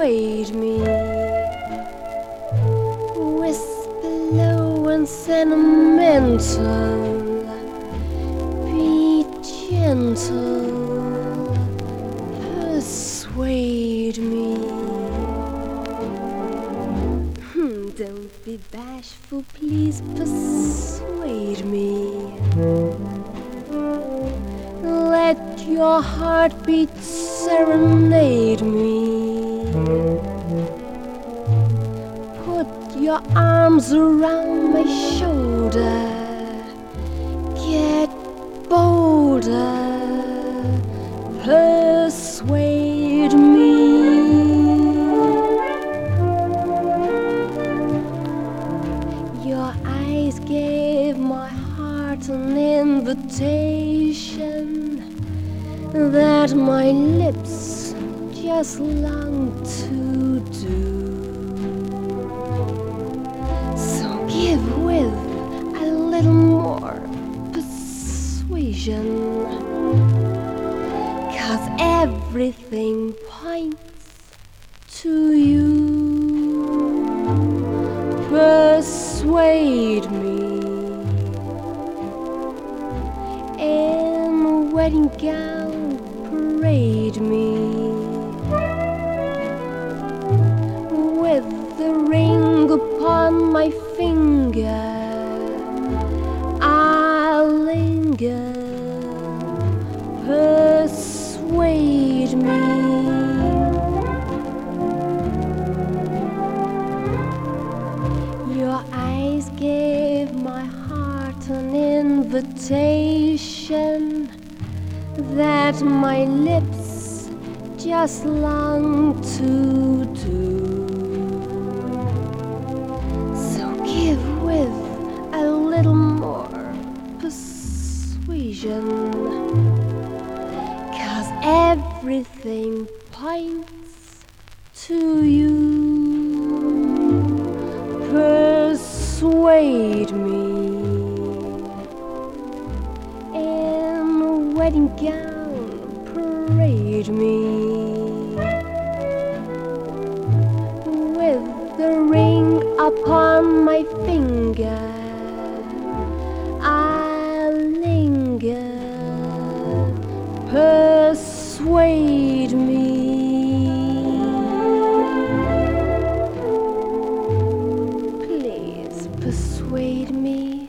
persuade me. Whisper low and sentimental, be gentle, persuade me. Don't be bashful, please persuade me. Let your heartbeat serenade me. Put your arms around my shoulder. Get bolder. Persuade me. Your eyes gave my heart an invitation that my lips just long to do. So give with a little more persuasion, 'cause everything points to you. Persuade me. In a wedding gown, parade me. With the ring upon my finger, I'll linger. Persuade me. Your eyes gave my heart an invitation that my lips just long to do. So give with a little more persuasion, 'cause everything points to you. Persuade me. In a wedding gown, parade me. With the ring upon my finger, I'll linger. Persuade me. Persuade me.